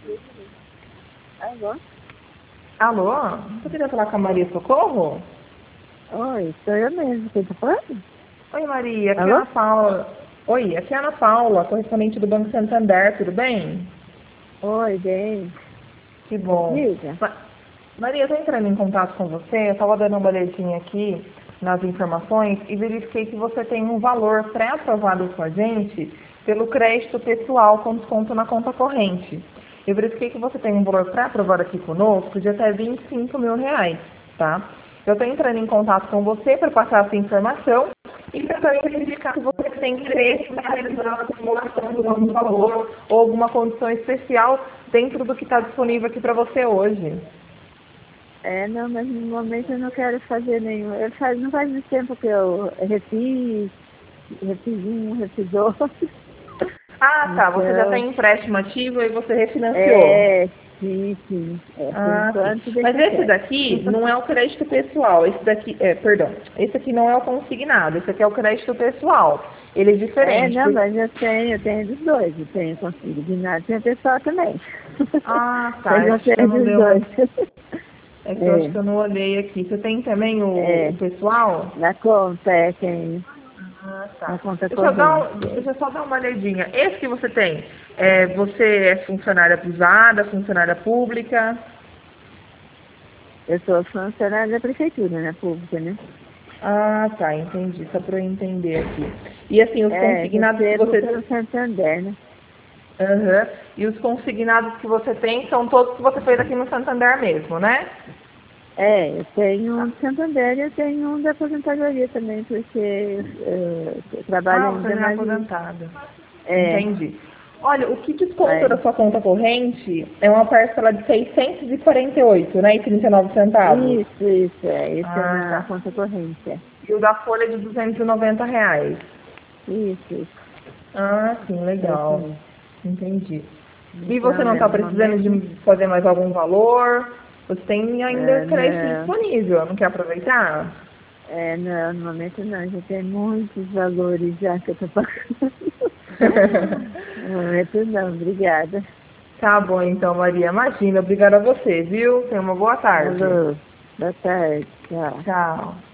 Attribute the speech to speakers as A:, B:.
A: Alô?
B: Alô? Você queria falar com a Maria Socorro?
A: Oi, sou eu mesmo. Quem tá falando?
B: Oi, Maria, aqui é a
A: Alô?
B: Ana Paula. Oi, aqui é a Ana Paula, correspondente do Banco Santander, tudo bem?
A: Oi, bem.
B: Que bom.
A: Diga.
B: Maria, eu estou entrando em contato com você, eu estava dando uma olhadinha aqui nas informações e verifiquei que você tem um valor pré-aprovado com a gente pelo crédito pessoal com desconto na conta corrente. Eu verifiquei que você tem um valor pré-aprovado aqui conosco de até R$ 25.000, tá? Eu estou entrando em contato com você para passar essa informação e para também verificar se você tem interesse em realizar a acumulação de algum valor ou alguma condição especial dentro do que está disponível aqui para você hoje.
A: Não, mas no momento eu não quero fazer nenhum. Não faz muito tempo que eu refiz um, refiz outro.
B: Ah, tá. Você já
A: Então,
B: tem empréstimo ativo e você refinanciou.
A: sim, sim. Por
B: Ah, sim.
A: enquanto
B: Mas
A: deixa
B: esse
A: quieto.
B: daqui não é o crédito pessoal. Esse daqui, perdão. Esse aqui não é o consignado. Esse aqui é o crédito pessoal. Ele é diferente.
A: Não, mas eu tenho dos dois. Eu tenho consignado, tenho pessoal também.
B: Ah, tá.
A: Eu
B: Eu
A: já
B: acho que eu
A: tenho
B: não
A: dos
B: dei
A: dois.
B: uma. É que eu acho que eu não olhei aqui. Você tem também o
A: É,
B: pessoal?
A: na conta, tenho.
B: Ah,
A: Na
B: tá.
A: conta corrente.
B: Deixa eu só dar uma olhadinha. Esse que você tem, você é funcionária privada, funcionária pública?
A: Eu sou funcionária da prefeitura, né, pública, né?
B: Ah, tá, entendi. Só para eu entender aqui. E assim, os consignados que
A: Recebo
B: você.
A: pelo Santander, né?
B: Aham. E os consignados que você tem são todos que você fez aqui no Santander mesmo, né?
A: Eu tenho um do Santander e eu tenho um da aposentadoria também, porque eu trabalho
B: Ah, você
A: ainda,
B: já é
A: mas
B: aposentada.
A: é,
B: Entendi. Olha, o que desconta da
A: mas,
B: sua conta corrente é uma parcela de 648, né? E 39 centavos.
A: isso é
B: Ah,
A: na
B: tá.
A: conta corrente,
B: E o da Folha de R$ 290.
A: isso,
B: Ah, sim,
A: é isso
B: legal.
A: mesmo.
B: Entendi. E você
A: Então,
B: não está
A: no
B: precisando
A: momento,
B: de fazer mais algum valor? Você tem ainda crédito
A: não,
B: disponível, não quer aproveitar?
A: não, no momento não, já tem muitos valores já que eu tô pagando. No momento não, obrigada.
B: Tá bom então, Maria. Imagina, obrigada a você, viu? Tenha uma boa tarde.
A: Alô, boa tarde, tchau.
B: Tchau.